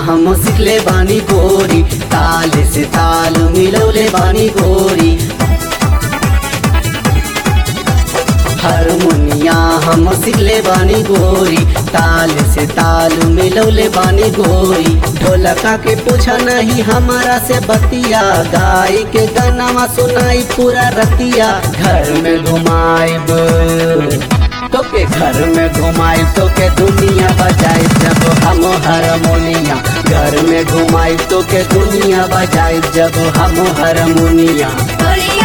हम सिखले बानी गोरी, ताल से ताल मिलौले बानी गोरी। हारमोनिया हम सिखले बानी गोरी, ताल से ताल मिलौले बानी गोरी। ढोलका के पूछा नहीं हमारा से बतिया, गाय के गाना सुनाई पूरा रतिया। घर में घुमाइब तो के घर में घुमाई तो के दुनिया बजाई जब हम हारमोनिया। घर में घुमाई तो के दुनिया बजाई जब हम हारमोनिया।